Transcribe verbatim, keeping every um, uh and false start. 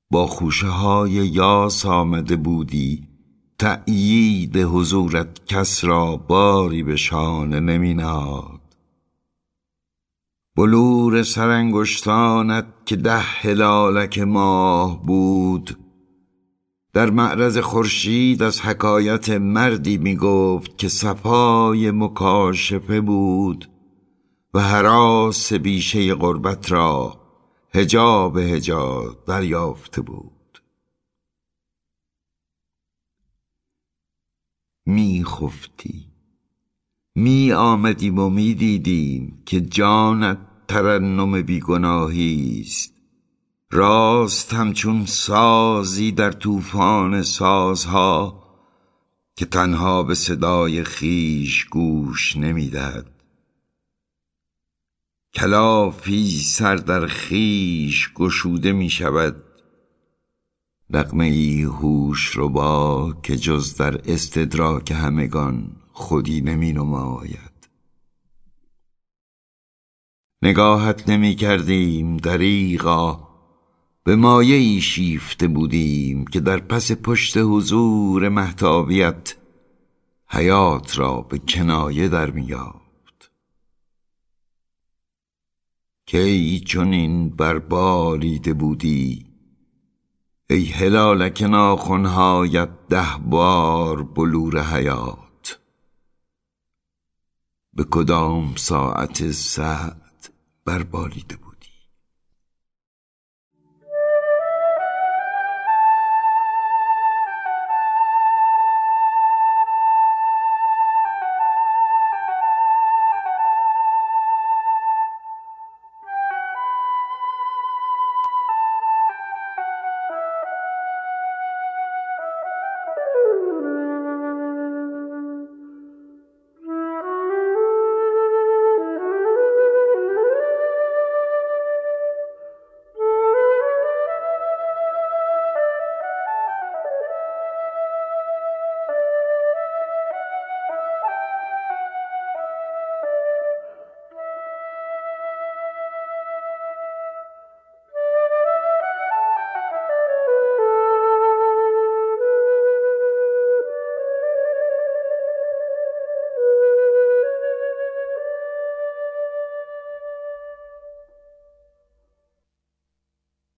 با خوشه های یاس آمده بودی، تأیید حضورت کس را باری به شانه نمی نهاد. بلور سرانگشتانت که ده هلالک ماه بود، در معرض خورشید از حکایت مردی می گفت که صفای مکاشفه بود و هراس بیشه غربت را حجاب حجاب دریافته بود. می خفتی، می آمدیم و می دیدیم که جانت ترنم بیگناهی است، راست همچون سازی در طوفان سازها که تنها به صدای خیش گوش نمی دهد. کلافی سر در خیش گشوده می شود، نغمه ای هوش ربا که جز در استدراک همگان خودی نمی نماید. نگاهت نمی کردیم دریغا، به مایه ای شیفته بودیم که در پس پشت حضور مهتابیت حیات را به کنایه در می یافت. کی چنین بربالیده بودی ای هلالک ناخنهایت ده بار بلور حیات؟ به کدام ساعت سعد بربالیده بود؟